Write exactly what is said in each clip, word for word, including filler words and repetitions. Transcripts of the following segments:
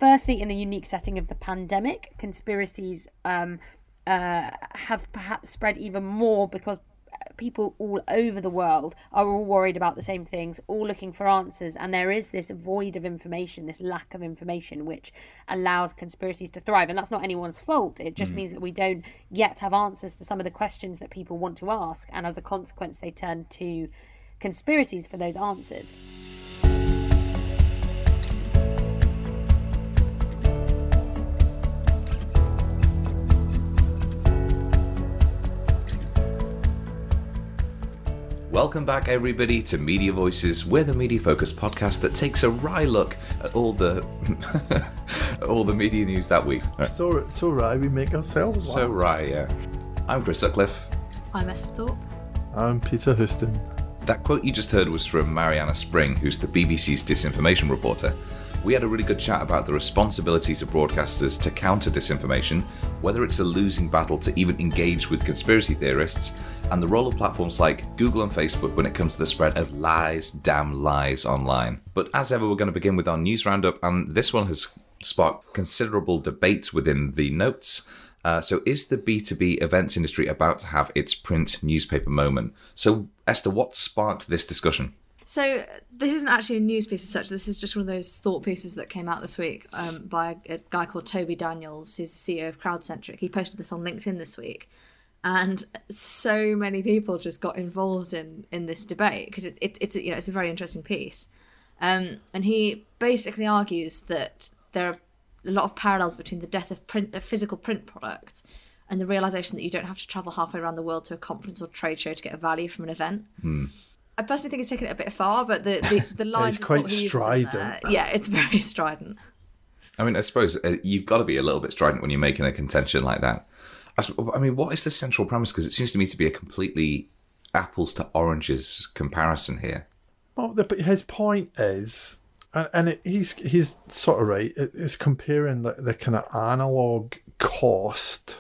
firstly, in the unique setting of the pandemic, conspiracies um, uh, have perhaps spread even more because people all over the world are all worried about the same things, all looking for answers, and there is this void of information, this lack of information, which allows conspiracies to thrive. And that's not anyone's fault. It just mm. means that we don't yet have answers to some of the questions that people want to ask, and as a consequence they turn to conspiracies for those answers. Welcome back, everybody, to Media Voices. We're the media-focused podcast that takes a wry look at all the all the media news that week. Right. So so wry we make ourselves. So wry, yeah. I'm Chris Sutcliffe. I'm Esther Thorpe. I'm Peter Houston. That quote you just heard was from Mariana Spring, who's the B B C's disinformation reporter. We had a really good chat about the responsibilities of broadcasters to counter disinformation, whether it's a losing battle to even engage with conspiracy theorists, and the role of platforms like Google and Facebook when it comes to the spread of lies, damn lies online. But as ever, we're going to begin with our news roundup, and this one has sparked considerable debate within the notes. Uh, so is the B two B events industry about to have its print newspaper moment? So Esther, what sparked this discussion? So this isn't actually a news piece as such. This is just one of those thought pieces that came out this week um, by a guy called Toby Daniels, who's the C E O of CrowdCentric. He posted this on LinkedIn this week. And so many people just got involved in, in this debate because it, it, it's, you know, it's a very interesting piece. Um, and he basically argues that there are a lot of parallels between the death of print, of physical print products and the realisation that you don't have to travel halfway around the world to a conference or trade show to get a value from an event. Hmm. I personally think it's taken it a bit far, but the, the, the lines it's quite strident. There, yeah, it's very strident. I mean, I suppose uh, you've got to be a little bit strident when you're making a contention like that. I, I mean, what is the central premise? Because it seems to me to be a completely apples to oranges comparison here. Well, the, his point is, and, and it, he's he's sort of right, it, it's comparing the, the kind of analogue cost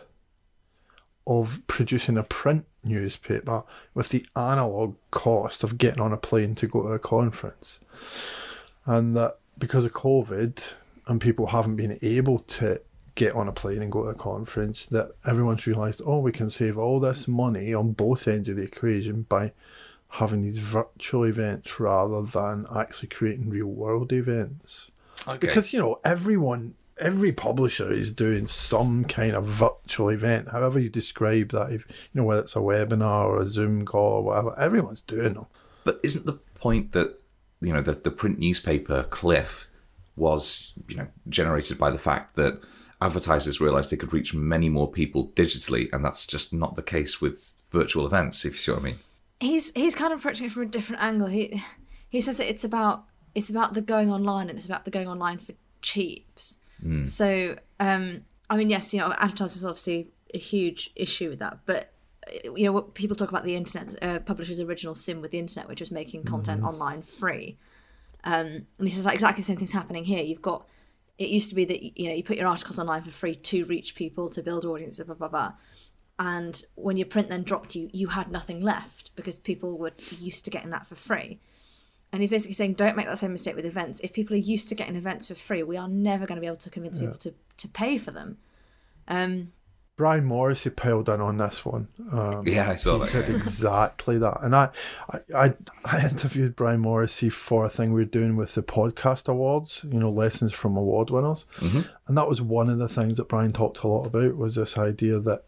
of producing a print newspaper with the analogue cost of getting on a plane to go to a conference. And that because of COVID and people haven't been able to get on a plane and go to a conference, that everyone's realised, oh, we can save all this money on both ends of the equation by having these virtual events rather than actually creating real world events. Okay. Because, you know, everyone... Every publisher is doing some kind of virtual event, however you describe that. If, you know, whether it's a webinar or a Zoom call or whatever, everyone's doing them. But isn't the point that, you know, the, the print newspaper cliff was, you know, generated by the fact that advertisers realised they could reach many more people digitally, and that's just not the case with virtual events, if you see what I mean? He's he's kind of approaching it from a different angle. He he says that it's about it's about the going online, and it's about the going online for cheaps. Mm. So, um, I mean, yes, you know, advertisers are obviously a huge issue with that. But, you know, what people talk about the internet, uh, publishers' original sin with the internet, which was making content mm. online free. Um, and this is like exactly the same thing's happening here. You've got, it used to be that, you know, you put your articles online for free to reach people, to build audiences, blah, blah, blah. And when your print then dropped, you, you had nothing left because people were used to getting that for free. And he's basically saying, don't make that same mistake with events. If people are used to getting events for free, we are never going to be able to convince yeah. people to, to pay for them. Um, Brian Morrissey piled in on this one. Um, yeah, I saw he that. He said yeah. exactly that. And I, I, I, I interviewed Brian Morrissey for a thing we were doing with the podcast awards, you know, lessons from award winners. Mm-hmm. And that was one of the things that Brian talked a lot about, was this idea that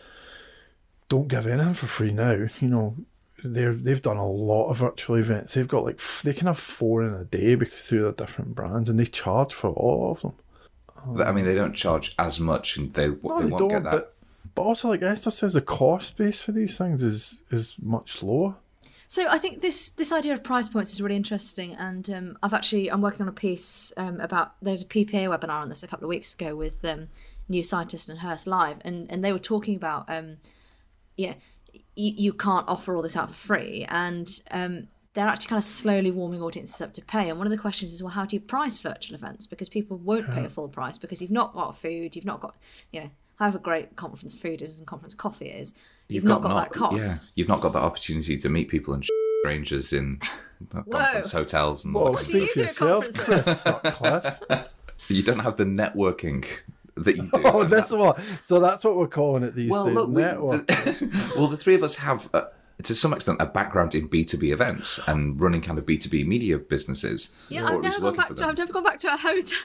don't give anything for free now, you know. They're, they've done a lot of virtual events. They've got like, they can have four in a day because through their different brands, and they charge for all of them. But, I mean, they don't charge as much, and they, no, they, they won't don't, get that. But, but also, like Esther says, the cost base for these things is, is much lower. So I think this this idea of price points is really interesting, and um, I've actually, I'm working on a piece um, about, there's a P P A webinar on this a couple of weeks ago with um, New Scientist and Hearst Live, and, and they were talking about, um, yeah, you, you can't offer all this out for free, and um, they're actually kind of slowly warming audiences up to pay. And one of the questions is, well, how do you price virtual events? Because people won't pay a full price because you've not got food, you've not got, you know, however great conference food is and conference coffee is, you've, you've not got, got not, that cost. Yeah, you've not got that opportunity to meet people and strangers in conference hotels and what, what do you do at conferences? You don't have the networking that you do. Oh, that's what. So that's what we're calling it these well, days. look, we, network. the, well, the three of us have, uh, to some extent, a background in B two B events and running kind of B two B media businesses. Yeah, or I've at least never gone working back for to. them. I've never gone back to a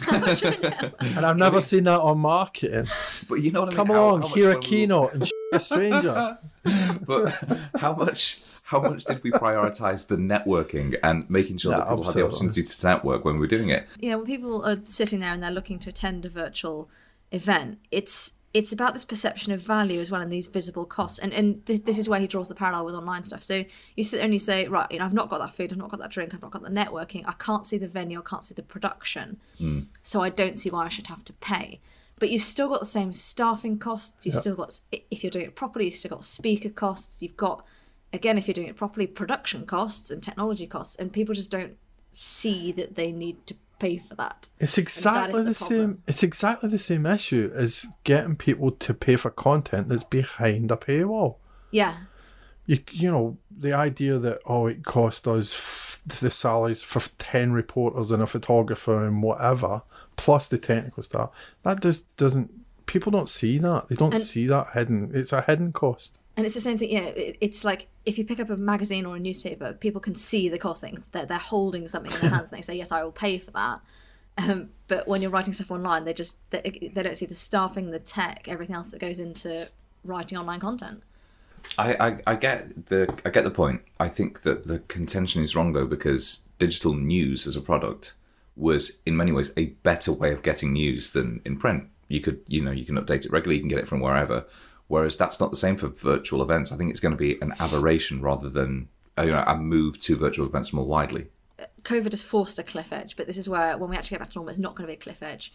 hotel. And I've never seen that on marketing. But you know what I mean? Come How- along, how much hear a when we- keynote and a stranger. But how much how much did we prioritise the networking and making sure Yeah, that people had the absolutely. opportunity to network when we were doing it? You know, when people are sitting there and they're looking to attend a virtual event, it's it's about this perception of value as well and these visible costs. And and this, this is where he draws the parallel with online stuff. So you sit there and you say, right, you know, I've not got that food, I've not got that drink, I've not got the networking, I can't see the venue, I can't see the production, Mm. so I don't see why I should have to pay. But you've still got the same staffing costs. You've Yep. still got, if you're doing it properly, you've still got speaker costs. You've got, again, if you're doing it properly, production costs and technology costs. And people just don't see that they need to pay for that. It's And exactly that is the, the same. problem. It's exactly the same issue as getting people to pay for content that's behind a paywall. Yeah. You you know the idea that oh it cost us f- the salaries for ten reporters and a photographer and whatever plus the technical stuff that just doesn't people don't see that they don't And- see that hidden it's a hidden cost. And it's the same thing, you know, it, it's like if you pick up a magazine or a newspaper, people can see the cost thing. They're, they're holding something in their hands and they say, yes, I will pay for that. Um, but when you're writing stuff online, they just, they, they don't see the staffing, the tech, everything else that goes into writing online content. I, I, I get the I get the point. I think that the contention is wrong though, because digital news as a product was in many ways a better way of getting news than in print. You could you know you can update it regularly, you can get it from wherever. Whereas that's not the same for virtual events. I think it's going to be an aberration rather than uh, you know, a move to virtual events more widely. COVID has forced a cliff edge, but this is where when we actually get back to normal, it's not going to be a cliff edge.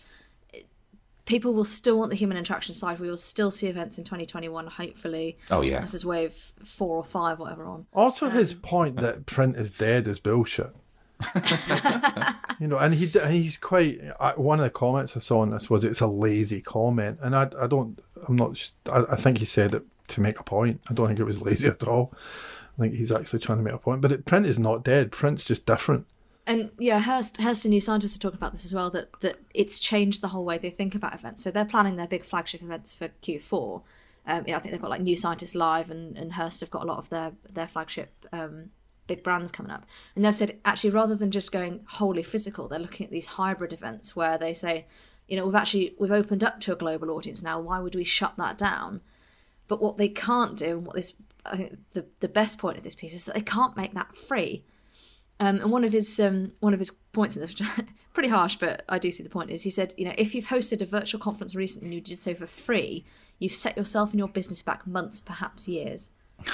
People will still want the human interaction side. We will still see events in twenty twenty-one, hopefully. Oh yeah. This is wave four or five, whatever on. Also, his point that print is dead is bullshit. You know, and he and he's quite. I, one of the comments I saw on this was it's a lazy comment, and I I don't I'm not. I, I think he said it to make a point. I don't think it was lazy at all. I think he's actually trying to make a point. But it, print is not dead. Print's just different. And yeah, Hearst, Hearst and New Scientists are talking about this as well, that, that it's changed the whole way they think about events. So they're planning their big flagship events for Q four. Um, you know, I think they've got like New Scientists Live, and, and Hearst have got a lot of their, their flagship um, big brands coming up. And they've said, actually, rather than just going wholly physical, they're looking at these hybrid events where they say, you know, we've actually, we've opened up to a global audience now, why would we shut that down? But what they can't do, and what this, I think the, the best point of this piece is that they can't make that free. Um, and one of his um, one of his points in this, which is pretty harsh, but I do see the point, is he said, you know, if you've hosted a virtual conference recently and you did so for free, you've set yourself and your business back months, perhaps years.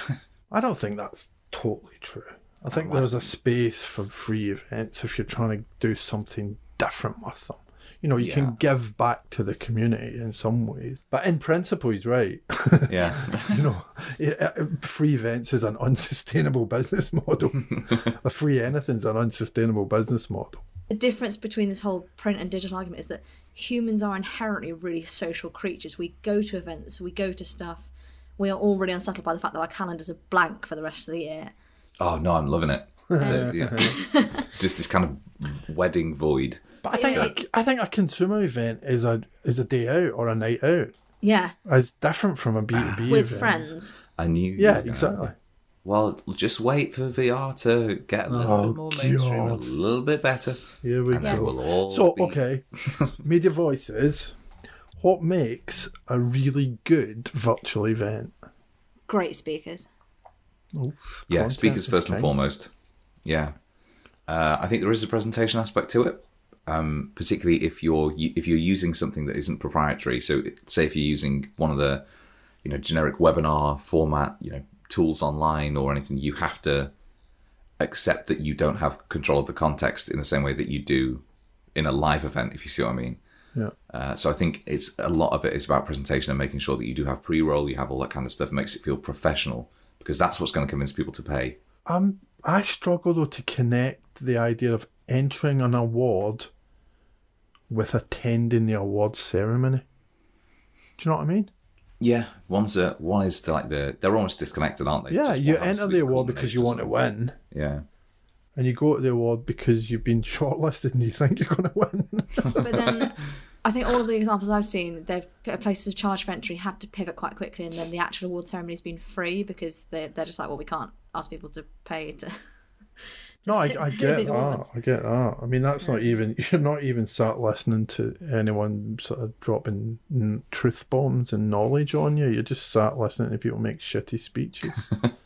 I don't think that's totally true. I think there's a space for free events if you're trying to do something different with them. You know, you Yeah. can give back to the community in some ways. But in principle, he's right. Yeah. You know, it- it- free events is an unsustainable business model. A free anything's an unsustainable business model. The difference between this whole print and digital argument is that humans are inherently really social creatures. We go to events, we go to stuff. We are all really unsettled by the fact that our calendars are blank for the rest of the year. Oh no, I'm loving it. The- yeah. Just this kind of wedding void. But I think I think a consumer event is a is a day out or a night out. Yeah, It's different from a B two B with event. friends. I knew. you Yeah, were gonna- exactly. Well, just wait for V R to get a little Oh, bit more mainstream, a God. little bit better. Here we And then go. we'll all So, be- okay, Media Voices, what makes a really good virtual event? Great speakers. Oh, Yeah, content speakers is first and king. foremost. Yeah, uh, I think there is a presentation aspect to it, um, particularly if you're if you're using something that isn't proprietary. So, say if you're using one of the, you know, generic webinar format, you know, tools online or anything, you have to accept that you don't have control of the context in the same way that you do in a live event, if you see what I mean. Yeah. Uh, so I think it's a lot of it is about presentation and making sure that you do have pre-roll, you have all that kind of stuff, makes it feel professional, because that's what's going to convince people to pay. Um, I struggle though to connect the idea of entering an award with attending the awards ceremony. Do you know what I mean? Yeah, one's a, one is the, like the they're almost disconnected, aren't they? Yeah, Just you one has enter to be the award because you want to culmination. win, Yeah, and you go to the award because you've been shortlisted and you think you're going to win. But then I think all of the examples I've seen, they've places of charge for entry had to pivot quite quickly, and then the actual award ceremony's been free because they're, they're just like, well, we can't ask people to pay to... No, I, I get that. I get that. I mean, that's yeah. not even, you're not even sat listening to anyone sort of dropping truth bombs and knowledge on you. You're just sat listening to people make shitty speeches.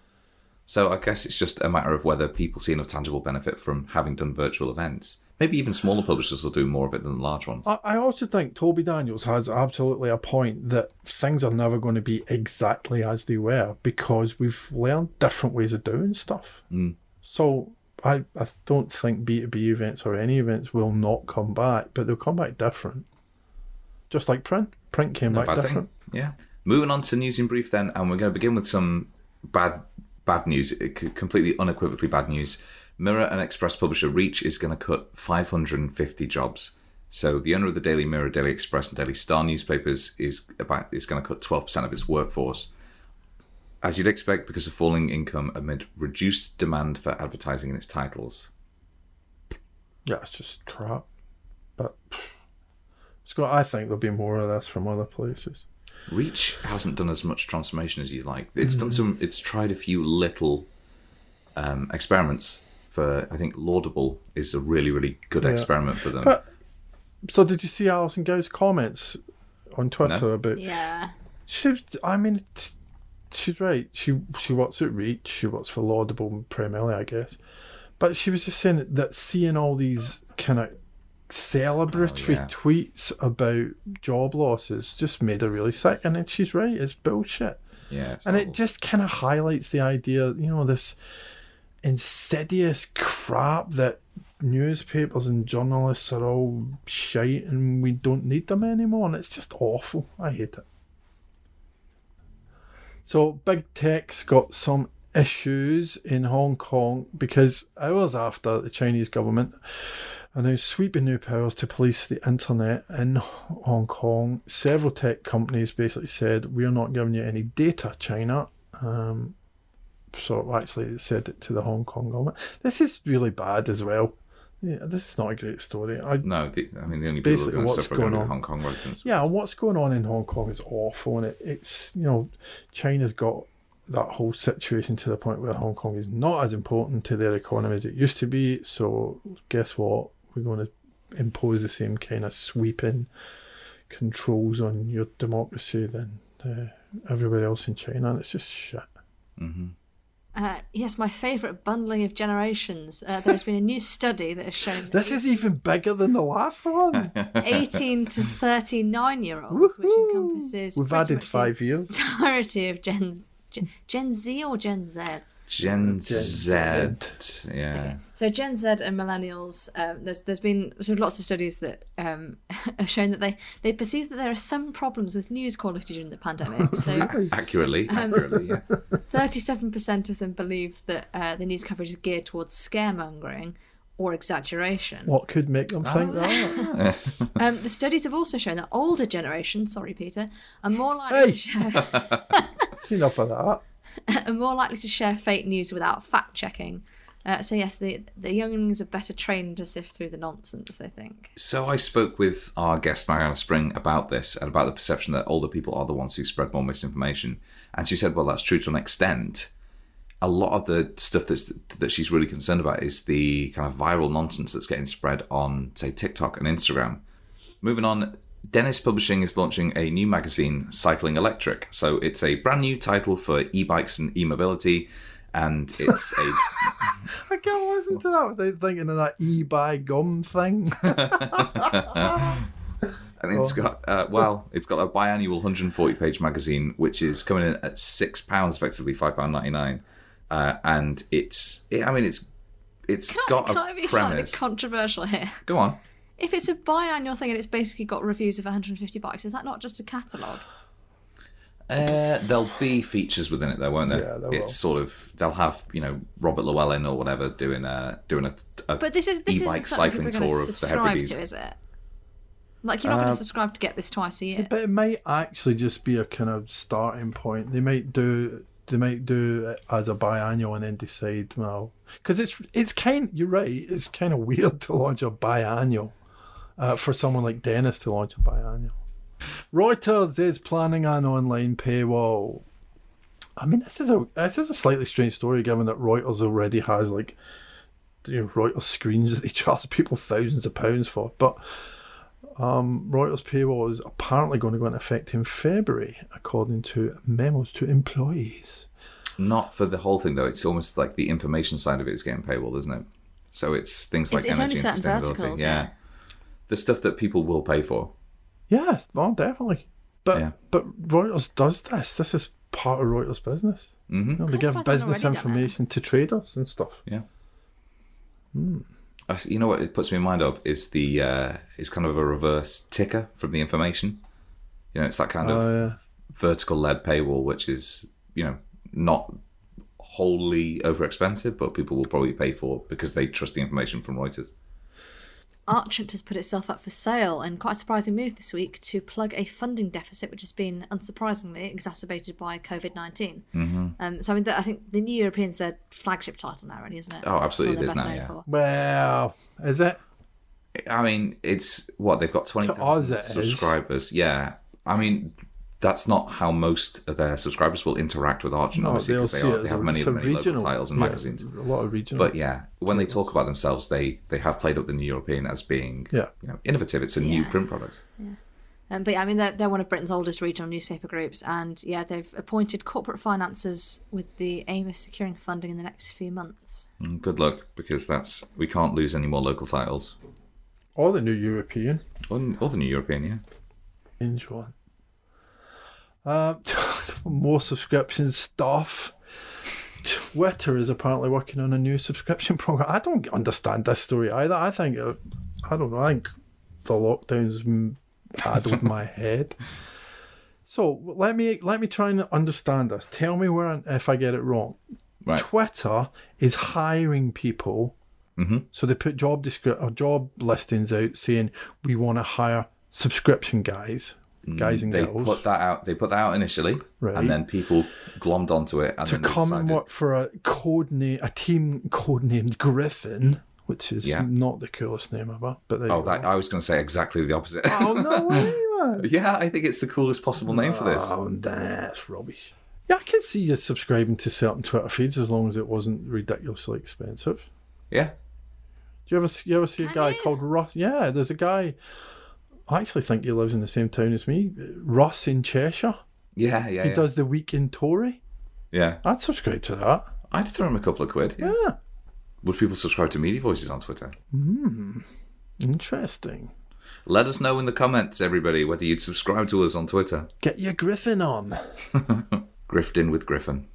So I guess it's just a matter of whether people see enough tangible benefit from having done virtual events. Maybe even smaller publishers will do more of it than the large ones. I, I also think Toby Daniels has absolutely a point that things are never going to be exactly as they were because we've learned different ways of doing stuff. Mm. So... I, I don't think B two B events or any events will not come back, but they'll come back different. Just like print. Print came no back bad different. Thing. Yeah. Moving on to News in Brief then, and we're going to begin with some bad bad news, completely unequivocally bad news. Mirror and Express publisher Reach is going to cut five hundred fifty jobs. So the owner of the Daily Mirror, Daily Express and Daily Star newspapers is about is going to cut twelve percent of its workforce. As you'd expect, because of falling income amid reduced demand for advertising in its titles. Yeah, it's just crap. But it's got, I think there'll be more of this from other places. Reach hasn't done as much transformation as you'd like. It's mm. done some. It's tried a few little um, experiments. For I think Laudable is a really, really good yeah. experiment for them. But, so did you see Alison Gow's comments on Twitter no. about? Yeah. She, I mean. It's, She's right. She she works at Reach. She works for Laudable primarily, I guess. But she was just saying that seeing all these kind of celebratory oh, yeah. tweets about job losses just made her really sick. And then she's right. It's bullshit. Yeah. It's and horrible. It just kind of highlights the idea, you know, this insidious crap that newspapers and journalists are all shite and we don't need them anymore. And it's just awful. I hate it. So Big Tech's got some issues in Hong Kong because hours after the Chinese government announced sweeping new powers to police the internet in Hong Kong, several tech companies basically said, we're not giving you any data, China. Um, so actually it said it to the Hong Kong government. This is really bad as well. Yeah, this is not a great story. I, no, the, I mean the only people who are going to suffer are going to be Hong Kong residents. Yeah, what's going on in Hong Kong is awful, and it, it's you know, China's got that whole situation to the point where Hong Kong is not as important to their economy as it used to be. So guess what? We're going to impose the same kind of sweeping controls on your democracy than uh, everywhere else in China, and it's just shit. Mm-hmm. Uh, yes, my favourite bundling of generations. Uh, there's been a new study that has shown... That this is even bigger than the last one. eighteen to thirty-nine-year-olds, which encompasses... We've added five years. The entirety of Gen, Gen, Gen Z or Gen Z? Gen, Gen Z. Z. Yeah. Okay. So Gen Z and millennials, um, there's there's been sort of lots of studies that um, have shown that they, they perceive that there are some problems with news quality during the pandemic. So accurately, um, accurately, yeah. thirty-seven percent of them believe that uh, the news coverage is geared towards scaremongering or exaggeration. What could make them think ah. that? um, the studies have also shown that older generations, sorry Peter, are more likely hey. to share... That's enough of that. are more likely to share fake news without fact checking. Uh, so yes, the the younglings are better trained to sift through the nonsense, they think. So I spoke with our guest Mariana Spring about this and about the perception that older people are the ones who spread more misinformation, and she said, well, that's true to an extent. A lot of the stuff that's, that she's really concerned about is the kind of viral nonsense that's getting spread on, say, TikTok and Instagram. Moving on, Dennis Publishing is launching a new magazine, Cycling Electric. So it's a brand new title for e-bikes and e-mobility, and it's a... I can't listen to that without thinking of that e-buy gum thing. And it's got, uh, well, it's got a biannual one hundred forty page magazine, which is coming in at six pounds, effectively five pounds ninety-nine. Uh, and it's, it, I mean, it's it's can got I, can a I be premise. slightly controversial here? Go on. If it's a biannual thing and it's basically got reviews of one hundred fifty bikes, is that not just a catalogue? Uh, there'll be features within it, though, won't there? Yeah, there it's will. sort of they'll have you know Robert Llewellyn or whatever doing a doing a, a but this is this e-bike isn't something cycling people are tour going to of the subscribe Hebrides. to, is it? Like you're not Uh, going to subscribe to get this twice a year. But it might actually just be a kind of starting point. They might do they might do it as a biannual and then decide, well, because it's it's kind. You're right. It's kind of weird to launch a biannual uh, for someone like Dennis to launch a biannual. Reuters is planning an online paywall. I mean, this is a this is a slightly strange story, given that Reuters already has like, you know, Reuters screens that they charge people thousands of pounds for. But um, Reuters paywall is apparently going to go into effect in February, according to memos to employees. Not for the whole thing though. It's almost like the information side of it is getting paywall, isn't it? So it's things like it's, it's energy and sustainability. Verticals, yeah. yeah, the stuff that people will pay for. Yeah, well, definitely. But Yeah. but Reuters does this. This is part of Reuters' business. Mm-hmm. You know, they I'm give surprised they've business already done it. information to traders and stuff. Yeah. I- You know what it puts me in mind of is the uh, is kind of a reverse ticker from the information. You know, it's that kind of Oh, yeah. vertical led paywall, which is, you know, not wholly over expensive, but people will probably pay for because they trust the information from Reuters. Archant has put itself up for sale, and quite a surprising move this week to plug a funding deficit, which has been unsurprisingly exacerbated by COVID nineteen. Mm-hmm. Um, so I mean, the, I think the New European's their flagship title now, really, isn't it? Oh, absolutely, It's it all is they're now, best yeah. known for. Well, is it? I mean, it's what they've got twenty us thousand it is. subscribers. Yeah, I mean, that's not how most of their subscribers will interact with Archant, No, obviously, they'll because they, see are, it they as have a- many, it's a many local regional- titles and yeah, magazines. A lot of regional. But yeah, when they talk about themselves, they they have played up the New European as being Yeah. you know innovative. It's a new Yeah. print product. Um, but yeah, I mean, they're, they're one of Britain's oldest regional newspaper groups, and yeah, they've appointed corporate financiers with the aim of securing funding in the next few months. Mm, Good luck, because that's we can't lose any more local titles. Or the New European. Or, or the New European, yeah. Strange one. Uh, more subscription stuff. Twitter is apparently working on a new subscription program. I don't understand this story either. I think, uh, I don't know, I think the lockdown's m- addled my head. So let me let me try and understand this. Tell me where if I get it wrong. Right. Twitter is hiring people. Mm-hmm. So they put job descri- or job listings out saying we want to hire subscription guys, guys and They girls, put that out. They put that out initially, Right. and then people glommed onto it and to then they come and decided- work for a code name, a team codenamed Griffin, which is Yeah. not the coolest name ever. But there Oh, you that go. I was going to say exactly the opposite. Oh no way, man! Yeah, I think it's the coolest possible name for this. Oh, that's rubbish. Yeah, I can see you subscribing to certain Twitter feeds as long as it wasn't ridiculously expensive. Yeah. Do you ever see, you ever see a Can guy you? called Russ? Yeah, there's a guy. I actually think he lives in the same town as me. Russ in Cheshire. Yeah, yeah, He yeah. does the Week in Tory. Yeah. I'd subscribe to that. I'd throw him a couple of quid. Yeah. Yeah, Would people subscribe to Media Voices on Twitter? interesting. Let us know in the comments, everybody, whether you'd subscribe to us on Twitter. Get your Griffin on. Grifting with Griffin.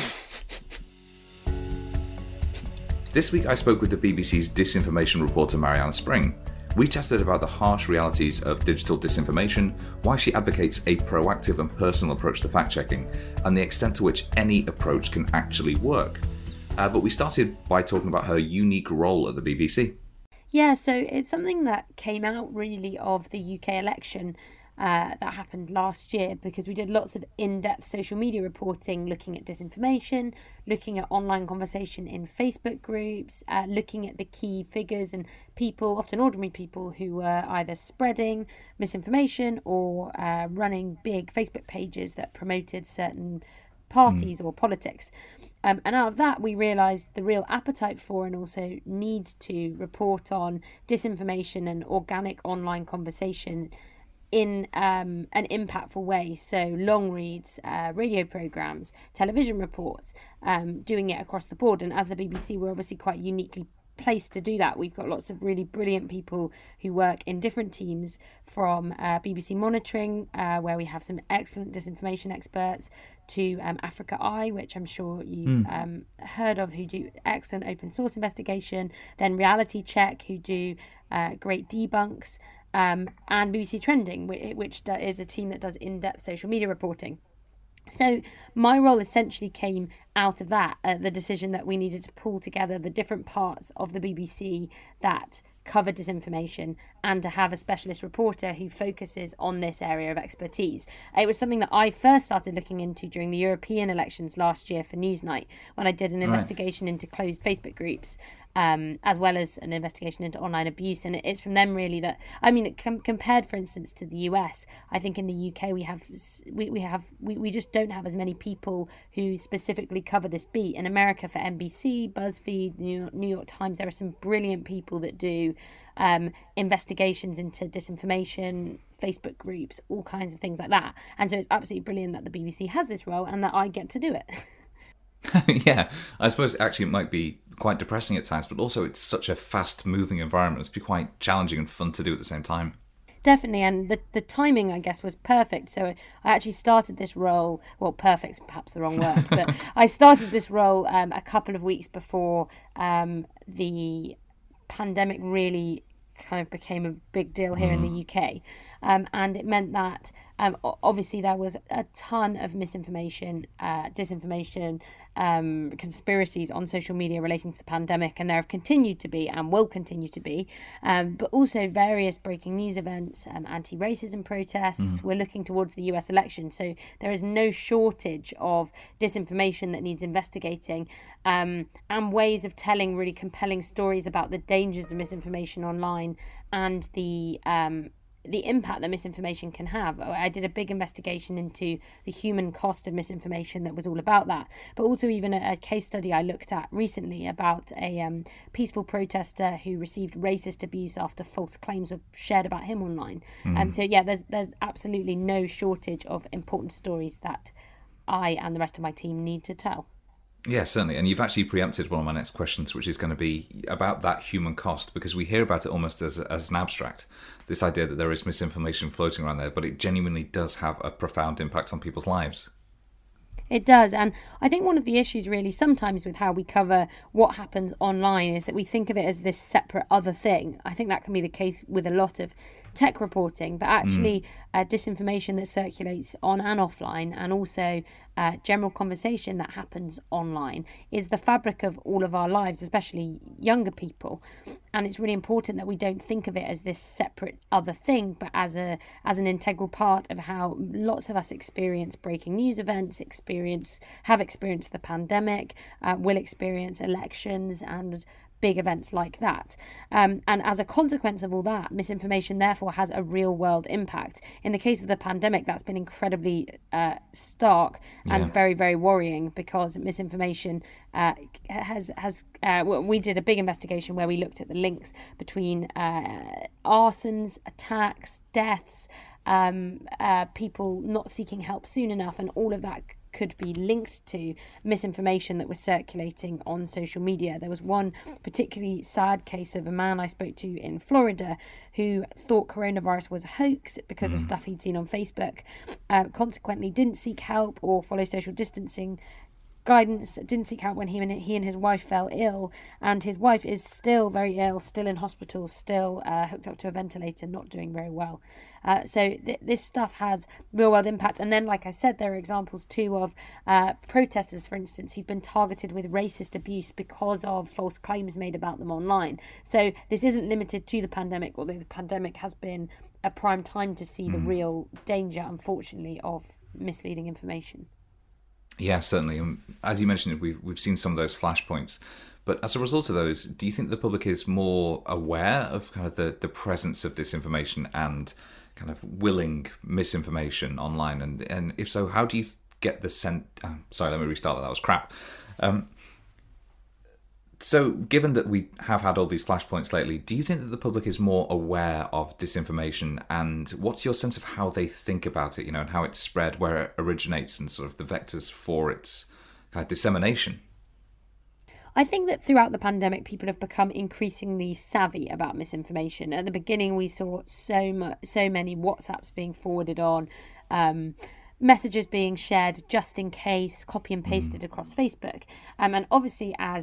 This week I spoke with the B B C's disinformation reporter Mariana Spring. We chatted about the harsh realities of digital disinformation, why she advocates a proactive and personal approach to fact-checking, and the extent to which any approach can actually work. Uh, but we started by talking about her unique role at the B B C. Yeah, so it's something that came out really of the U K election uh, that happened last year, because we did lots of in-depth social media reporting, looking at disinformation, looking at online conversation in Facebook groups, uh, looking at the key figures and people, often ordinary people, who were either spreading misinformation or uh, running big Facebook pages that promoted certain parties or politics. Um, and out of that, we realised the real appetite for and also need to report on disinformation and organic online conversation in um, an impactful way. So long reads, uh, radio programmes, television reports, um, doing it across the board. And as the B B C, we're obviously quite uniquely placed to do that. We've got lots of really brilliant people who work in different teams, from uh, B B C Monitoring, uh, where we have some excellent disinformation experts, to um, Africa Eye, which I'm sure you've mm. um, heard of, who do excellent open source investigation, then Reality Check, who do uh, great debunks, um, and B B C Trending, which, which is a team that does in-depth social media reporting. So my role essentially came out of that, uh, the decision that we needed to pull together the different parts of the B B C that cover disinformation and to have a specialist reporter who focuses on this area of expertise. It was something that I first started looking into during the European elections last year for Newsnight, when I did an investigation right. into closed Facebook groups, um, as well as an investigation into online abuse. And it's from them really that, I mean, com- compared, for instance, to the U S, I think in the U K we have we, we have we, we just don't have as many people who specifically cover this beat. In America, for N B C, BuzzFeed, New York, New York Times, there are some brilliant people that do um, investigations into disinformation, Facebook groups, all kinds of things like that. And so it's absolutely brilliant that the B B C has this role and that I get to do it. Yeah, I suppose actually it might be quite depressing at times, but also it's such a fast-moving environment. It's be quite challenging and fun to do at the same time. Definitely, and the the timing, I guess, was perfect. So I actually started this role, well, perfect's perhaps the wrong word, but I started this role um, a couple of weeks before um, the pandemic really kind of became a big deal here mm. in the U K. Um, and it meant that um, obviously there was a ton of misinformation, uh, disinformation, um, conspiracies on social media relating to the pandemic, and there have continued to be and will continue to be, um, but also various breaking news events, um, anti-racism protests. Mm. We're looking towards the U S election, so there is no shortage of disinformation that needs investigating, um, and ways of telling really compelling stories about the dangers of misinformation online and the um, the impact that misinformation can have. I did a big investigation into the human cost of misinformation that was all about that, but also even a, a case study I looked at recently about a um, peaceful protester who received racist abuse after false claims were shared about him online. Mm. Um, so yeah, there's there's absolutely no shortage of important stories that I and the rest of my team need to tell. Yeah, certainly. And you've actually preempted one of my next questions, which is going to be about that human cost, because we hear about it almost as, as an abstract, this idea that there is misinformation floating around there, but it genuinely does have a profound impact on people's lives. It does. And I think one of the issues really sometimes with how we cover what happens online is that we think of it as this separate other thing. I think that can be the case with a lot of tech reporting, but actually mm. uh, disinformation that circulates on and offline, and also uh, general conversation that happens online, is the fabric of all of our lives, especially younger people. And it's really important that we don't think of it as this separate other thing, but as a as an integral part of how lots of us experience breaking news events, experience have experienced the pandemic, uh, will experience elections and big events like that. Um, and as a consequence of all that, misinformation therefore has a real world impact. In the case of the pandemic, that's been incredibly uh, stark and yeah. very, very worrying, because misinformation uh, has, has uh, we did a big investigation where we looked at the links between uh, arsons, attacks, deaths, um, uh, people not seeking help soon enough, and all of that could be linked to misinformation that was circulating on social media. There was one particularly sad case of a man I spoke to in Florida who thought coronavirus was a hoax because mm. of stuff he'd seen on Facebook, uh, consequently didn't seek help or follow social distancing guidance, didn't seek help when he and he and his wife fell ill, and his wife is still very ill, still in hospital, still uh, hooked up to a ventilator, not doing very well. Uh, so th- this stuff has real world impact. And then, like I said, there are examples too of uh, protesters, for instance, who've been targeted with racist abuse because of false claims made about them online. So this isn't limited to the pandemic, although the pandemic has been a prime time to see mm. the real danger, unfortunately, of misleading information. Yeah, certainly. And as you mentioned, we've we've seen some of those flashpoints. But as a result of those, do you think the public is more aware of kind of the, the presence of disinformation and kind of willing misinformation online? And, and if so, how do you get the sense... Oh, sorry, let me restart that. That was crap. Um, so given that we have had all these flashpoints lately, do you think that the public is more aware of disinformation? And what's your sense of how they think about it, you know, and how it's spread, where it originates, and sort of the vectors for its kind of dissemination? I think that throughout the pandemic, people have become increasingly savvy about misinformation. At the beginning, we saw so much, so many WhatsApps being forwarded on, um, messages being shared just in case, copy and pasted mm. across Facebook. Um, and obviously, as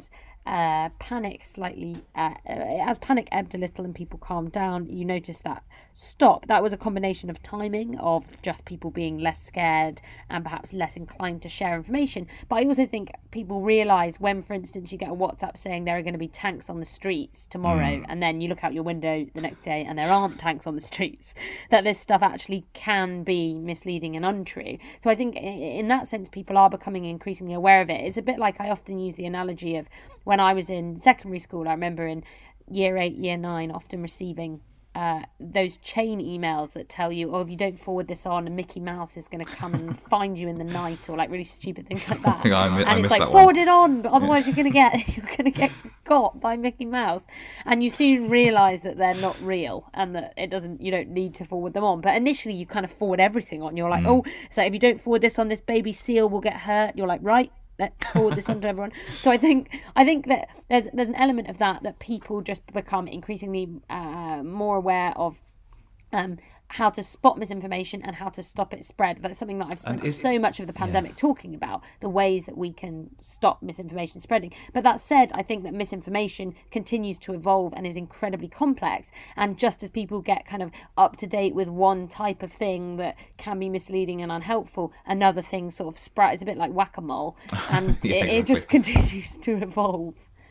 uh, panic slightly, uh, as panic ebbed a little and people calmed down, you notice that stop. That was a combination of timing, of just people being less scared and perhaps less inclined to share information. But I also think people realise when, for instance, you get a WhatsApp saying there are going to be tanks on the streets tomorrow, mm. and then you look out your window the next day and there aren't tanks on the streets, that this stuff actually can be misleading and untrue. So I think in that sense, people are becoming increasingly aware of it. It's a bit like, I often use the analogy of when I was in secondary school. I remember in year eight, year nine, often receiving uh, those chain emails that tell you, oh, if you don't forward this on, Mickey Mouse is going to come and find you in the night, or like really stupid things like that. yeah, I, and I it's like, that forward one. it on, but otherwise yeah. you're going to get you're going to get got by Mickey Mouse. And you soon realise that they're not real and that it doesn't, you don't need to forward them on. But initially you kind of forward everything on. You're like, mm. oh, so if you don't forward this on, this baby seal will get hurt. You're like, right. Let's forward this on to everyone. So I think I think that there's there's an element of that that people just become increasingly uh, more aware of um, how to spot misinformation and how to stop it spread. That's something that I've spent is, so much of the pandemic yeah. talking about, the ways that we can stop misinformation spreading. But that said, I think that misinformation continues to evolve and is incredibly complex. And just as people get kind of up to date with one type of thing that can be misleading and unhelpful, another thing sort of spread. It's a bit like whack-a-mole, and yeah, it, exactly. it just continues to evolve.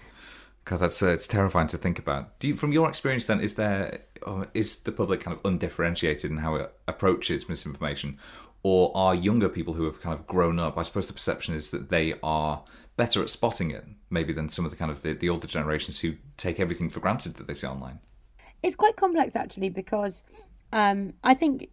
God, that's uh, it's terrifying to think about. Do you, from your experience, then, is there oh, is the public kind of undifferentiated in how it approaches misinformation, or are younger people who have kind of grown up? I suppose the perception is that they are better at spotting it, maybe, than some of the kind of the, the older generations who take everything for granted that they see online. It's quite complex, actually, because um, I think.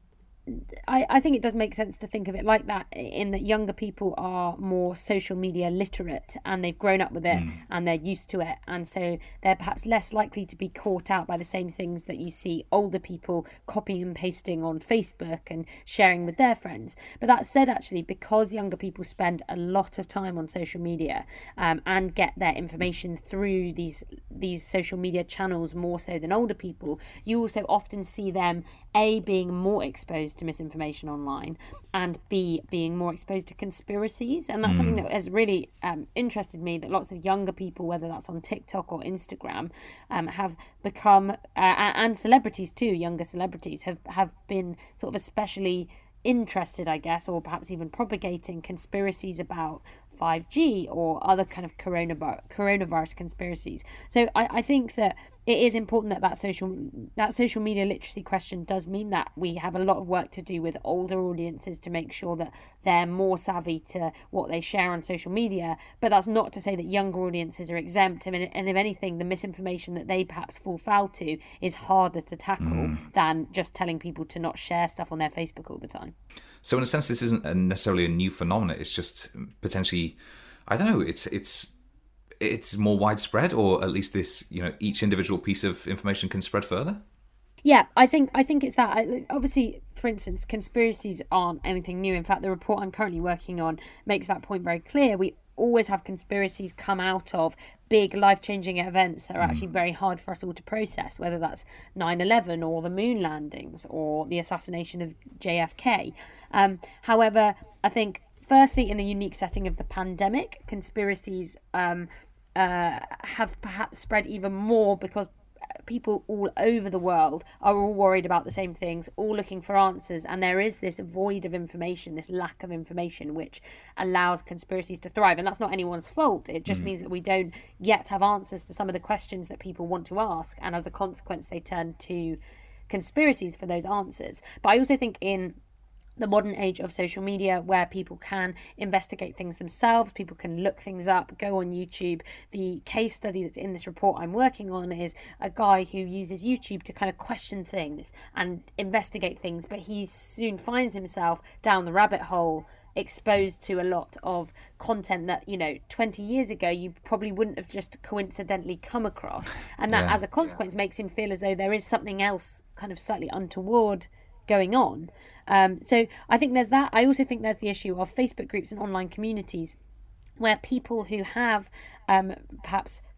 I, I think it does make sense to think of it like that, in that younger people are more social media literate and they've grown up with it mm. and they're used to it, and so they're perhaps less likely to be caught out by the same things that you see older people copying and pasting on Facebook and sharing with their friends. But that said, actually, because younger people spend a lot of time on social media um, and get their information through these these social media channels more so than older people, you also often see them A, being more exposed to misinformation online, and B, being more exposed to conspiracies. And that's mm. something that has really um, interested me, that lots of younger people, whether that's on TikTok or Instagram, um, have become, uh, and celebrities too, younger celebrities, have, have been sort of especially interested, I guess, or perhaps even propagating conspiracies about five G or other kind of coronavirus, coronavirus conspiracies. So I, I think that it is important that that social that social media literacy question does mean that we have a lot of work to do with older audiences to make sure that they're more savvy to what they share on social media. But that's not to say that younger audiences are exempt. I mean, and if anything, the misinformation that they perhaps fall foul to is harder to tackle mm. than just telling people to not share stuff on their Facebook all the time. So in a sense, this isn't a necessarily a new phenomenon. It's just potentially, I don't know, it's it's it's more widespread, or at least this, you know, each individual piece of information can spread further. Yeah, I think I think it's that. I, obviously, for instance, conspiracies aren't anything new. In fact, the report I'm currently working on makes that point very clear. We always have conspiracies come out of big life-changing events that are actually very hard for us all to process, whether that's nine eleven or the moon landings or the assassination of J F K. Um, however, I think firstly, in the unique setting of the pandemic, conspiracies um, uh, have perhaps spread even more because people all over the world are all worried about the same things, all looking for answers, and there is this void of information, this lack of information, which allows conspiracies to thrive. And that's not anyone's fault. It just mm. means that we don't yet have answers to some of the questions that people want to ask, and as a consequence they turn to conspiracies for those answers. But I also think in the modern age of social media, where people can investigate things themselves, people can look things up, go on YouTube. The case study that's in this report I'm working on is a guy who uses YouTube to kind of question things and investigate things, but he soon finds himself down the rabbit hole, exposed to a lot of content that, you know, twenty years ago you probably wouldn't have just coincidentally come across, and that yeah. as a consequence makes him feel as though there is something else kind of slightly untoward going on. Um, so I think there's that. I also think there's the issue of Facebook groups and online communities where people who have um, perhaps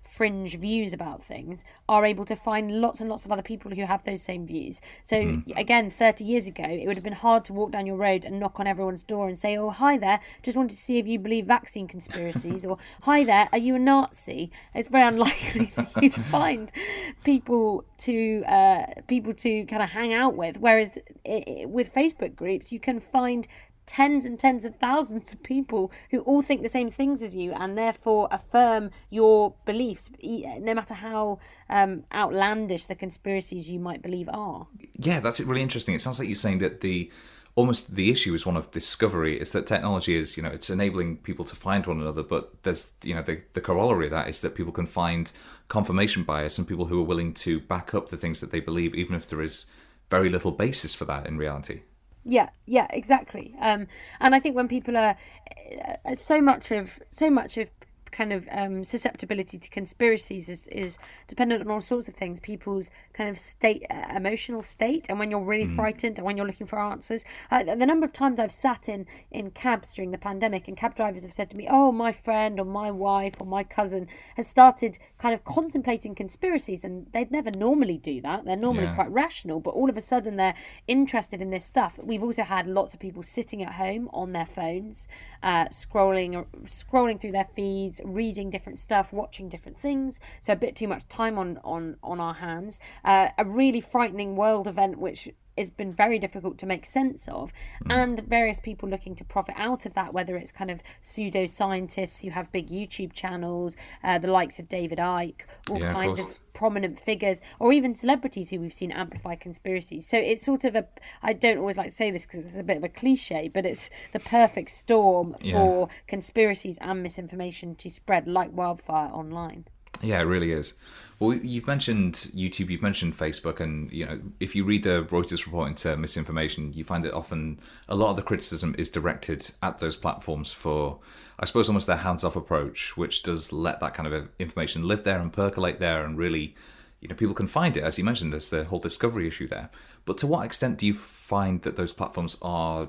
fringe views about things are able to find lots and lots of other people who have those same views. So mm. again, thirty years ago, it would have been hard to walk down your road and knock on everyone's door and say, oh, hi there, just wanted to see if you believe vaccine conspiracies, or hi there, are you a Nazi? It's very unlikely that you'd find people to uh, people to kind of hang out with. Whereas it, it, with Facebook groups, you can find tens and tens of thousands of people who all think the same things as you, and therefore affirm your beliefs, no matter how um, outlandish the conspiracies you might believe are. Yeah, that's really interesting. It sounds like you're saying that the almost the issue is one of discovery. Is that technology is, you know, it's enabling people to find one another, but there's, you know, the, the corollary of that is that people can find confirmation bias and people who are willing to back up the things that they believe, even if there is very little basis for that in reality. Yeah, yeah, exactly. Um, and I think when people are uh, so much of so much of kind of um, susceptibility to conspiracies is, is dependent on all sorts of things, people's kind of state, uh, emotional state, and when you're really mm. frightened and when you're looking for answers. Uh, the number of times I've sat in, in cabs during the pandemic and cab drivers have said to me, oh, my friend or my wife or my cousin has started kind of contemplating conspiracies, and they'd never normally do that. They're normally yeah. quite rational, but all of a sudden they're interested in this stuff. We've also had lots of people sitting at home on their phones, uh, scrolling, scrolling through their feeds, reading different stuff, watching different things, so a bit too much time on on on our hands. Uh, a really frightening world event which has been very difficult to make sense of, mm. and various people looking to profit out of that, whether it's kind of pseudo-scientists who have big YouTube channels, uh, the likes of David Icke, all yeah, kinds of, of prominent figures, or even celebrities who we've seen amplify conspiracies. So it's sort of a, I don't always like to say this because it's a bit of a cliche, but it's the perfect storm yeah. for conspiracies and misinformation to spread like wildfire online. Yeah, it really is. Well, you've mentioned YouTube, you've mentioned Facebook, and you know, if you read the Reuters report into misinformation, you find that often a lot of the criticism is directed at those platforms for, I suppose, almost their hands-off approach, which does let that kind of information live there and percolate there, and really, you know, people can find it. As you mentioned, there's the whole discovery issue there. But to what extent do you find that those platforms are,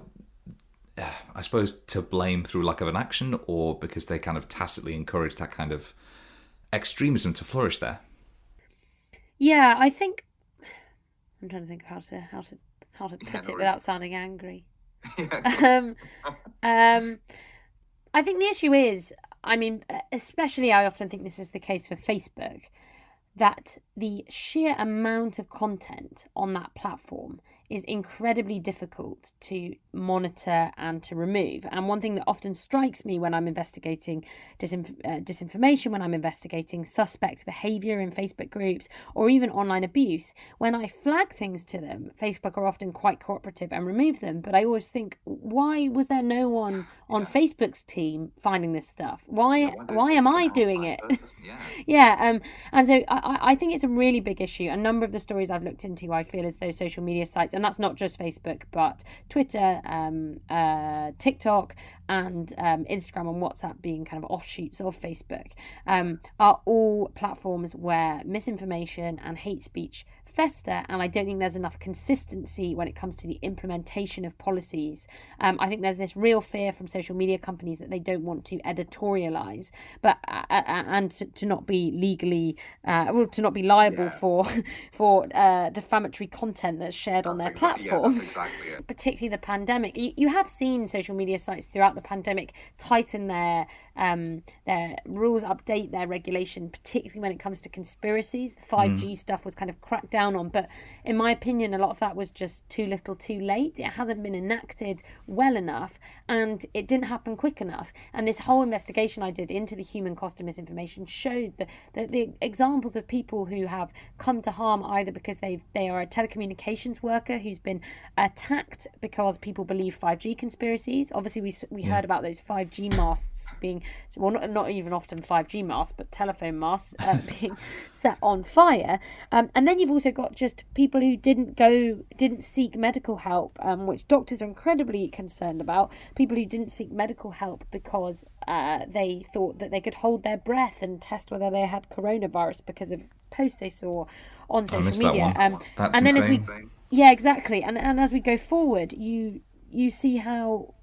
I suppose, to blame through lack of an action, or because they kind of tacitly encourage that kind of extremism to flourish there? Yeah, I think I'm trying to think of how to how to how to put yeah, no it without sounding angry. um, um, I think the issue is, I mean, especially I often think this is the case for Facebook, that the sheer amount of content on that platform is incredibly difficult to monitor and to remove. And one thing that often strikes me when I'm investigating disinf- uh, disinformation, when I'm investigating suspect behaviour in Facebook groups, or even online abuse, when I flag things to them, Facebook are often quite cooperative and remove them. But I always think, why was there no one on yeah. Facebook's team finding this stuff? Why yeah, why am I doing it? yeah, yeah um, and so I, I think it's a really big issue. A number of the stories I've looked into, I feel as though social media sites, and that's not just Facebook, but Twitter, um, uh, TikTok, and um, Instagram and WhatsApp being kind of offshoots of Facebook, um, are all platforms where misinformation and hate speech fester, and I don't think there's enough consistency when it comes to the implementation of policies. Um, I think there's this real fear from social media companies that they don't want to editorialize, but uh, uh, and to, to not be legally, uh, well, to not be liable yeah. for for uh, defamatory content that's shared that's on their exactly, platforms. Yeah, that's exactly it. Particularly the pandemic. You, you have seen social media sites throughout the pandemic tighten their um, their rules, update their regulation, particularly when it comes to conspiracies. The five G mm. stuff was kind of cracked down on, but in my opinion, a lot of that was just too little too late. It hasn't been enacted well enough, and it didn't happen quick enough. And this whole investigation I did into the human cost of misinformation showed that the, the examples of people who have come to harm either because they've they are a telecommunications worker who's been attacked because people believe five G conspiracies. Obviously, we we yeah. heard about those five G masts being, well, not, not even often five G masts, but telephone masts uh, being set on fire. Um, and then you've also got just people who didn't go, didn't seek medical help, um, which doctors are incredibly concerned about. People who didn't seek medical help because uh, they thought that they could hold their breath and test whether they had coronavirus because of posts they saw on social media. That um, That's and then insane. As we, yeah, exactly. And and as we go forward, you you see how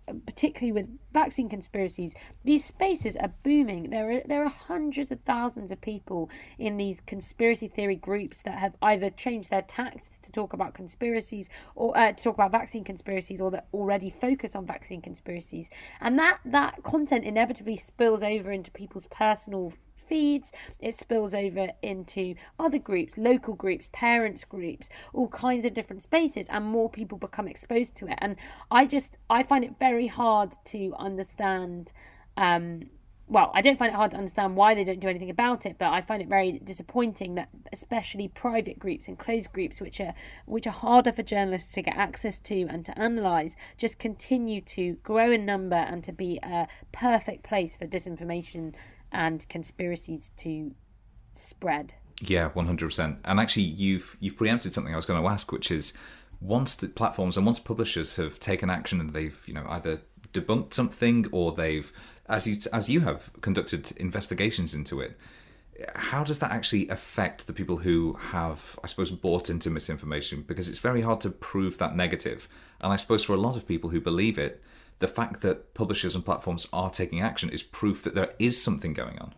particularly with vaccine conspiracies, these spaces are booming. There are there are hundreds of thousands of people in these conspiracy theory groups that have either changed their tact to talk about conspiracies or uh, to talk about vaccine conspiracies, or that already focus on vaccine conspiracies, and that that content inevitably spills over into people's personal feeds. It spills over into other groups, local groups, parents groups, all kinds of different spaces, and more people become exposed to it. And I just I find it very hard to understand um well I don't find it hard to understand why they don't do anything about it, but I find it very disappointing that especially private groups and closed groups, which are which are harder for journalists to get access to and to analyse, just continue to grow in number and to be a perfect place for disinformation and conspiracies to spread. Yeah, one hundred percent. And actually, you've you've preempted something I was going to ask, which is once the platforms and once publishers have taken action and they've, you know, either debunked something or they've, as you as you have, conducted investigations into it, how does that actually affect the people who have, I suppose, bought into misinformation? Because it's very hard to prove that negative. And I suppose for a lot of people who believe it, the fact that publishers and platforms are taking action is proof that there is something going on.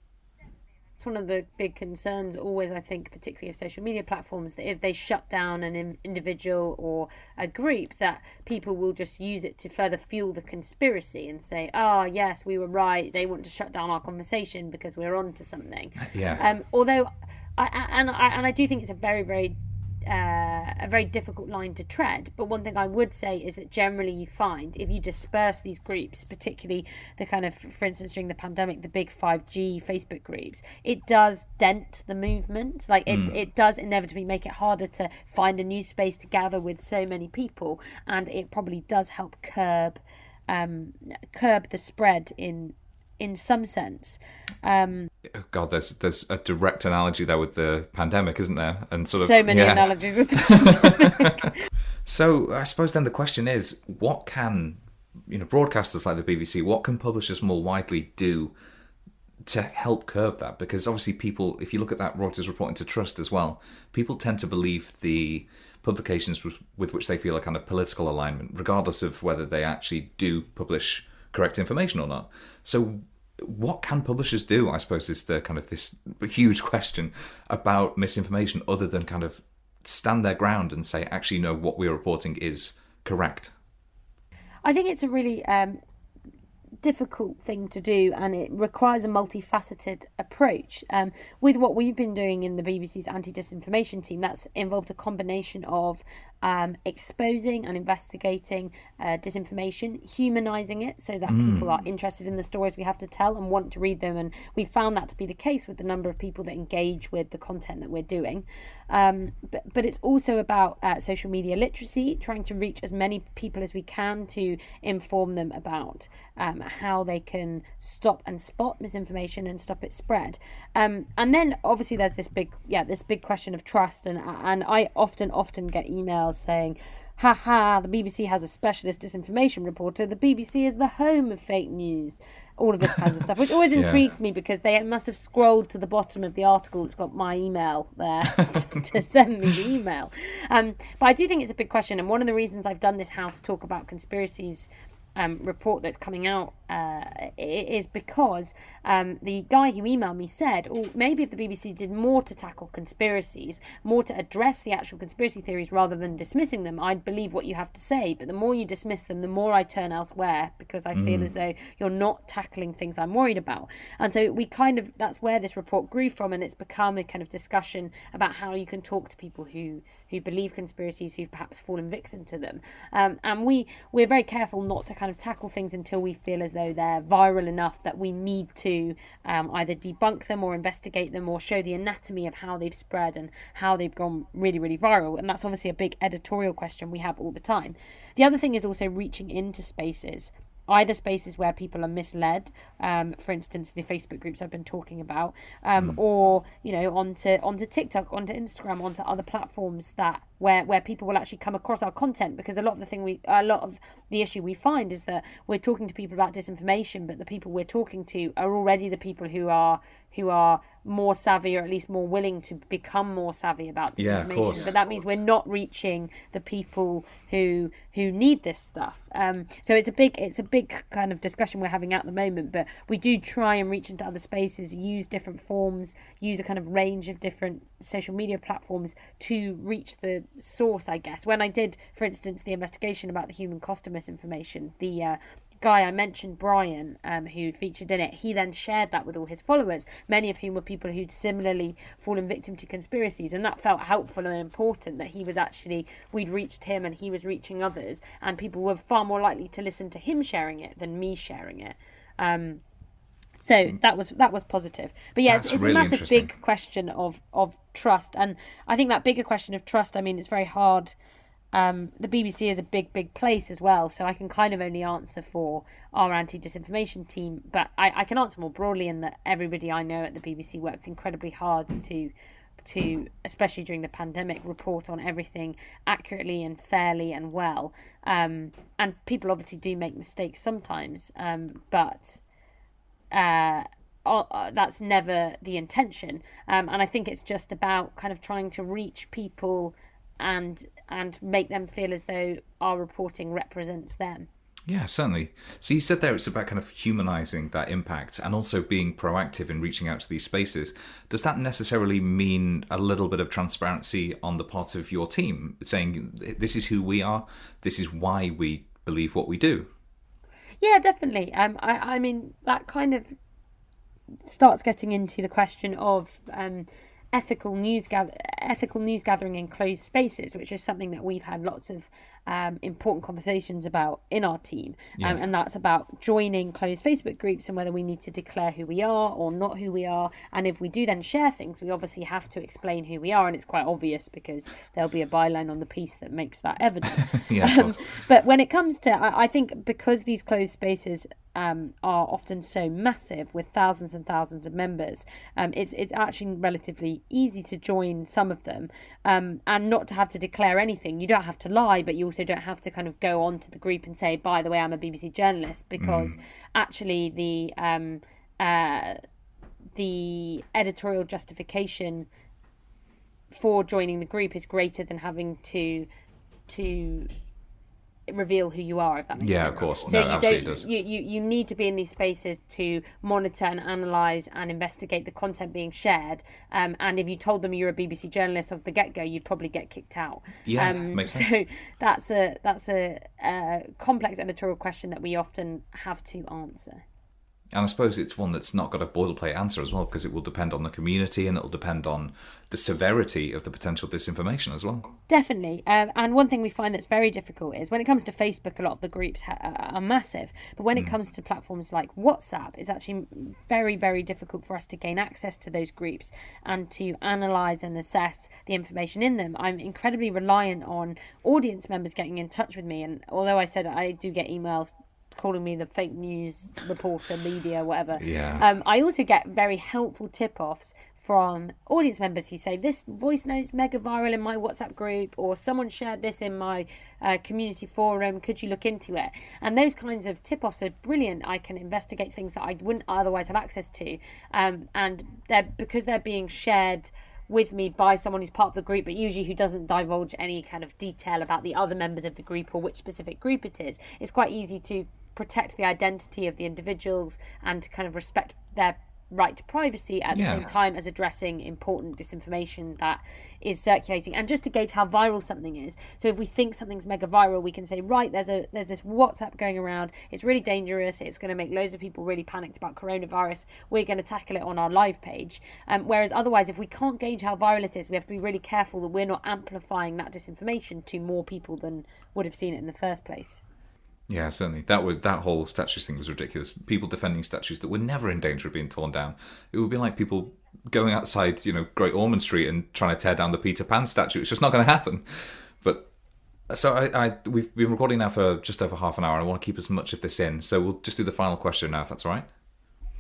It's one of the big concerns always, I think, particularly of social media platforms, that if they shut down an individual or a group, that people will just use it to further fuel the conspiracy and say, oh, yes, we were right, they want to shut down our conversation because we're on to something. Yeah. Um, although, I, and, I, and I do think it's a very, very Uh, a very difficult line to tread, but one thing I would say is that generally you find if you disperse these groups, particularly the kind of, for instance, during the pandemic, the big five G Facebook groups, it does dent the movement. Like it, mm. it does inevitably make it harder to find a new space to gather with so many people, and it probably does help curb um, curb the spread in in some sense. Um, oh God, there's there's a direct analogy there with the pandemic, isn't there? And sort of so many yeah. analogies with the pandemic. So I suppose then the question is, what can, you know, broadcasters like the B B C, what can publishers more widely do to help curb that? Because obviously people, if you look at that Reuters report into trust as well, people tend to believe the publications with, with which they feel a kind of political alignment, regardless of whether they actually do publish correct information or not. So what can publishers do, I suppose, is the kind of this huge question about misinformation, other than kind of stand their ground and say, actually, no, what we're reporting is correct? I think it's a really um, difficult thing to do, and it requires a multifaceted approach. Um, with what we've been doing in the B B C's anti-disinformation team, that's involved a combination of um, exposing and investigating uh, disinformation, humanising it so that mm. people are interested in the stories we have to tell and want to read them, and we found that to be the case with the number of people that engage with the content that we're doing. Um, but, but it's also about uh, social media literacy, trying to reach as many people as we can to inform them about um, how they can stop and spot misinformation and stop its spread. Um, and then obviously there's this big, yeah, this big question of trust. And and I often, often get emails saying, ha ha, the B B C has a specialist disinformation reporter. The B B C is the home of fake news. All of this kinds of stuff, which always intrigues yeah. me, because they must have scrolled to the bottom of the article that's got my email there to, to send me the email. Um, but I do think it's a big question. And one of the reasons I've done this How to Talk About Conspiracies Um, report that's coming out uh, is because um, the guy who emailed me said, oh, maybe if the B B C did more to tackle conspiracies, more to address the actual conspiracy theories rather than dismissing them, I'd believe what you have to say. But the more you dismiss them, the more I turn elsewhere, because I feel mm. as though you're not tackling things I'm worried about. And so we kind of, that's where this report grew from, and it's become a kind of discussion about how you can talk to people who who believe conspiracies, who've perhaps fallen victim to them. Um, and we, we're very careful not to kind of tackle things until we feel as though they're viral enough that we need to um, either debunk them or investigate them or show the anatomy of how they've spread and how they've gone really, really viral. And that's obviously a big editorial question we have all the time. The other thing is also reaching into spaces, either spaces where people are misled, um, for instance, the Facebook groups I've been talking about, um, mm. or, you know, onto onto TikTok, onto Instagram, onto other platforms that where where people will actually come across our content, because a lot of the thing we a lot of the issue we find is that we're talking to people about disinformation, but the people we're talking to are already the people who are who are more savvy, or at least more willing to become more savvy about Yeah, of disinformation. course. But that means we're not reaching the people who who need this stuff. Um, so it's a big it's a big kind of discussion we're having at the moment. But we do try and reach into other spaces, use different forms, use a kind of range of different social media platforms to reach the source, I guess. When I did, for instance, the investigation about the human cost of misinformation, the uh, guy I mentioned, Brian, um, who featured in it, he then shared that with all his followers, many of whom were people who'd similarly fallen victim to conspiracies, and that felt helpful and important, that he was actually, we'd reached him and he was reaching others, and people were far more likely to listen to him sharing it than me sharing it. Um, so that was that was positive. But yeah, it's, That's it's really a massive interesting. big question of, of trust, and I think that bigger question of trust, I mean, it's very hard. Um, the B B C is a big, big place as well, so I can kind of only answer for our anti-disinformation team, but I, I can answer more broadly in that everybody I know at the B B C works incredibly hard to, to especially during the pandemic, report on everything accurately and fairly and well. Um, and people obviously do make mistakes sometimes, um, but uh, uh, that's never the intention. Um, and I think it's just about kind of trying to reach people and and make them feel as though our reporting represents them. Yeah, certainly. So you said there it's about kind of humanizing that impact and also being proactive in reaching out to these spaces. Does that necessarily mean a little bit of transparency on the part of your team, saying this is who we are, this is why we believe what we do? Yeah, definitely. Um, I, I mean, that kind of starts getting into the question of um, ethical news gather- ethical news gathering in closed spaces, which is something that we've had lots of um, important conversations about in our team. Yeah. Um, and that's about joining closed Facebook groups and whether we need to declare who we are or not who we are. And if we do then share things, we obviously have to explain who we are. And it's quite obvious because there'll be a byline on the piece that makes that evident. Yeah, of um, course. but when it comes to, I, I think because these closed spaces um, are often so massive with thousands and thousands of members, um, it's it's actually relatively easy to join some of them um, and not to have to declare anything. You don't have to lie, but you also don't have to kind of go onto the group and say, by the way, I'm a B B C journalist, because mm. actually the um, uh, the editorial justification for joining the group is greater than having to to reveal who you are, if that makes yeah, sense. of course. So no, you absolutely don't, does. You, you, you need to be in these spaces to monitor and analyse and investigate the content being shared. Um, and if you told them you're a B B C journalist off the get-go, you'd probably get kicked out. Yeah, um, makes sense. So that's a that's a, a complex editorial question that we often have to answer. And I suppose it's one that's not got a boilerplate answer as well, because it will depend on the community and it'll depend on the severity of the potential disinformation as well. Definitely. Um, and one thing we find that's very difficult is when it comes to Facebook, a lot of the groups ha- are massive. But when it mm. comes to platforms like WhatsApp, it's actually very, very difficult for us to gain access to those groups and to analyse and assess the information in them. I'm incredibly reliant on audience members getting in touch with me. And although I said I do get emails calling me the fake news reporter, media, whatever. Yeah. Um, I also get very helpful tip-offs from audience members who say, this voice note's mega viral in my WhatsApp group, or someone shared this in my uh, community forum, could you look into it? And those kinds of tip-offs are brilliant. I can investigate things that I wouldn't otherwise have access to. Um, and they're because they're being shared with me by someone who's part of the group, but usually who doesn't divulge any kind of detail about the other members of the group or which specific group it is. It's quite easy to protect the identity of the individuals and to kind of respect their right to privacy at the yeah. same time as addressing important disinformation that is circulating, and just to gauge how viral something is. So if we think something's mega viral, we can say, right, there's a there's this WhatsApp going around, it's really dangerous, it's going to make loads of people really panicked about coronavirus, we're going to tackle it on our live page. Um, whereas otherwise, if we can't gauge how viral it is, we have to be really careful that we're not amplifying that disinformation to more people than would have seen it in the first place. Yeah, certainly. That would that whole statues thing was ridiculous. People defending statues that were never in danger of being torn down. It would be like people going outside, you know, Great Ormond Street and trying to tear down the Peter Pan statue. It's just not going to happen. But so I, I, we've been recording now for just over half an hour, and I want to keep as much of this in. So we'll just do the final question now, if that's all right.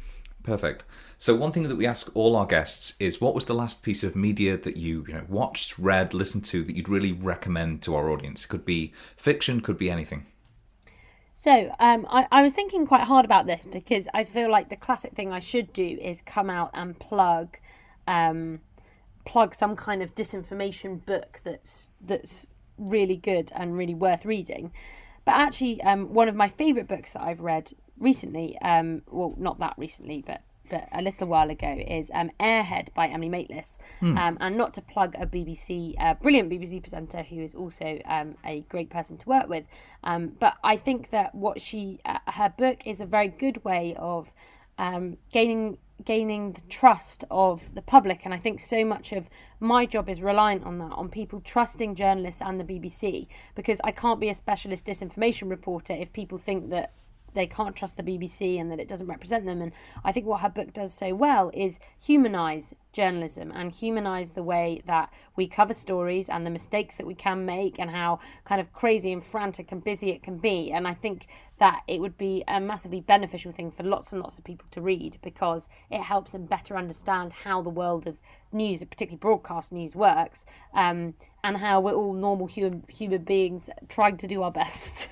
Perfect. So one thing that we ask all our guests is, what was the last piece of media that you, you know, watched, read, listened to that you'd really recommend to our audience? It could be fiction, could be anything. So um, I, I was thinking quite hard about this because I feel like the classic thing I should do is come out and plug um, plug some kind of disinformation book that's that's really good and really worth reading. But actually, um, one of my favourite books that I've read recently, um, well, not that recently, but but a little while ago, is um, Airhead by Emily Maitlis. Mm. Um, and not to plug a B B C, uh, brilliant B B C presenter who is also um, a great person to work with. Um, but I think that what she, uh, her book is a very good way of um, gaining gaining the trust of the public. And I think so much of my job is reliant on that, on people trusting journalists and the B B C, because I can't be a specialist disinformation reporter if people think that they can't trust the B B C and that it doesn't represent them. And I think what her book does so well is humanise journalism and humanise the way that we cover stories and the mistakes that we can make and how kind of crazy and frantic and busy it can be. And I think that it would be a massively beneficial thing for lots and lots of people to read, because it helps them better understand how the world of news, particularly broadcast news, works, um, and how we're all normal human, human beings trying to do our best.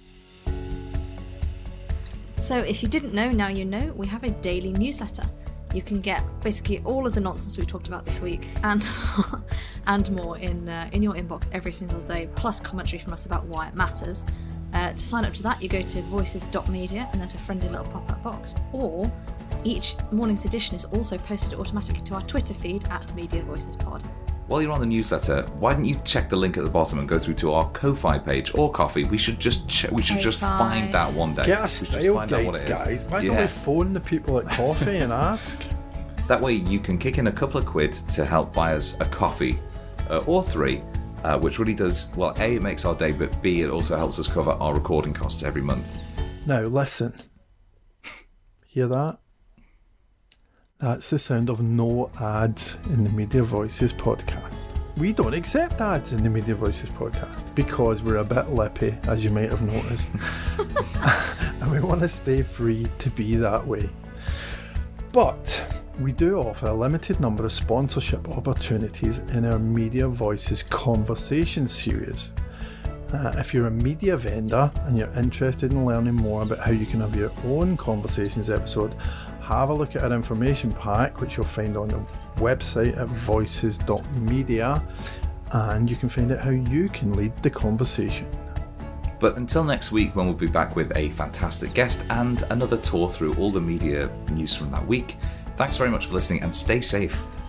So if you didn't know, now you know, we have a daily newsletter. You can get basically all of the nonsense we talked about this week and and more in uh, in your inbox every single day, plus commentary from us about why it matters. Uh, to sign up to that, you go to voices dot media and there's a friendly little pop-up box. Or each morning's edition is also posted automatically to our Twitter feed at Media Voices Pod. While you're on the newsletter, why don't you check the link at the bottom and go through to our Ko-Fi page or Coffee? We should just ch- we should just Ko-Fi. find that one day. Get a We should just style find out what guide, it is. guys. Why Yeah. don't we phone the people at Coffee and ask? That way you can kick in a couple of quid to help buy us a coffee, uh, or three, uh, which really does, well, A, it makes our day, but B, it also helps us cover our recording costs every month. Now, listen. Hear that? That's the sound of no ads in the Media Voices podcast. We don't accept ads in the Media Voices podcast because we're a bit lippy, as you might have noticed. And we want to stay free to be that way. But we do offer a limited number of sponsorship opportunities in our Media Voices Conversation series. Uh, if you're a media vendor and you're interested in learning more about how you can have your own Conversations episode, have a look at our information pack, which you'll find on the website at voices dot media, and you can find out how you can lead the conversation. But until next week, when we'll be back with a fantastic guest and another tour through all the media news from that week, thanks very much for listening and stay safe.